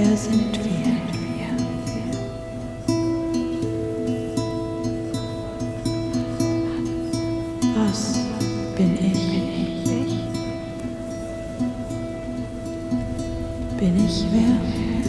wer sind wir? Was bin ich? Bin ich wer?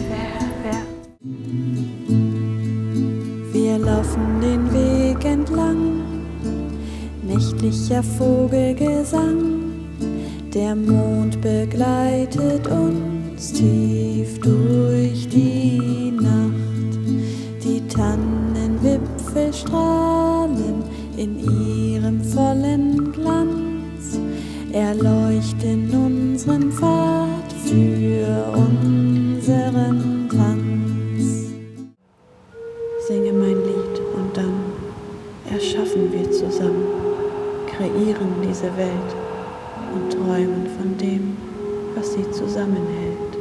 Wir laufen den Weg entlang, nächtlicher Vogelgesang. Der Mond begleitet uns tief durch die Nacht. Die Tannenwipfel strahlen in ihrem vollen Glanz, erleuchten unseren Pfad für unseren Tanz. Singe mein Lied und dann erschaffen wir zusammen, kreieren diese Welt und träumen von dem, was sie zusammenhält.